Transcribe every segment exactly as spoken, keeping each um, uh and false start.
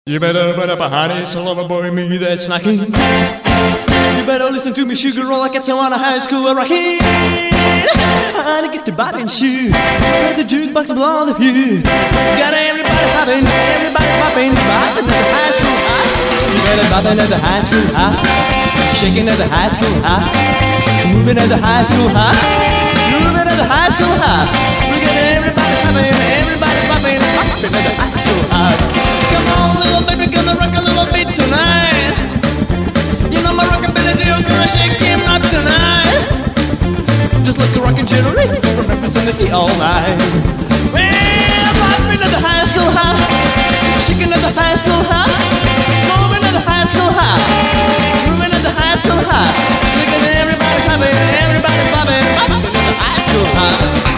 You better put up a honey, son of a boy, me that's knocking. You better listen to me, sugar roll, I get so on a high school rocking. Honey, get to body and shoot. Let the jukebox blow the fuse. Got everybody hopping, everybody popping, bopping at the high school high. You better bopping at the high school high, shaking at the high school high, moving at the high school high, moving at the high school high. Look at everybody hopping, everybody popping, popping at the high school high. Come on, little baby, gonna rock a little bit tonight. You know my rockabilly Jill's gonna shake him up tonight. Just like a rockin' jittery from Memphis, Tennessee all night. Well, popping at the high school high, shaking at the high school high, moving at the high school high, moving at the high school high. Look at everybody clapping, everybody bobbing, bobbing at the high school high.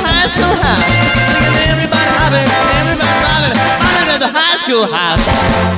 School house.